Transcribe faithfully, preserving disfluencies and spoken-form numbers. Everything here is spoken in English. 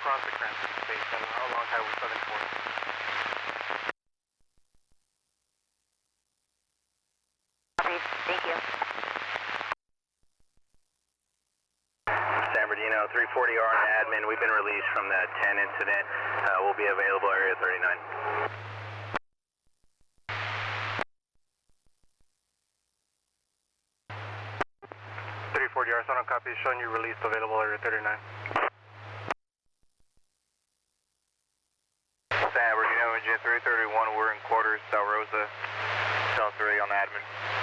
across the Cranston Station along Highway seventy-four. Copy. Thank you. San Bernardino, three forty R admin. We've been released from that ten incident. Uh, we'll be available area thirty-nine. three forty R, Sono copy, showing you released, available area thirty-nine. San Bernardino, Engine three thirty-one, we're in quarters, Sal Rosa, Channel three on admin.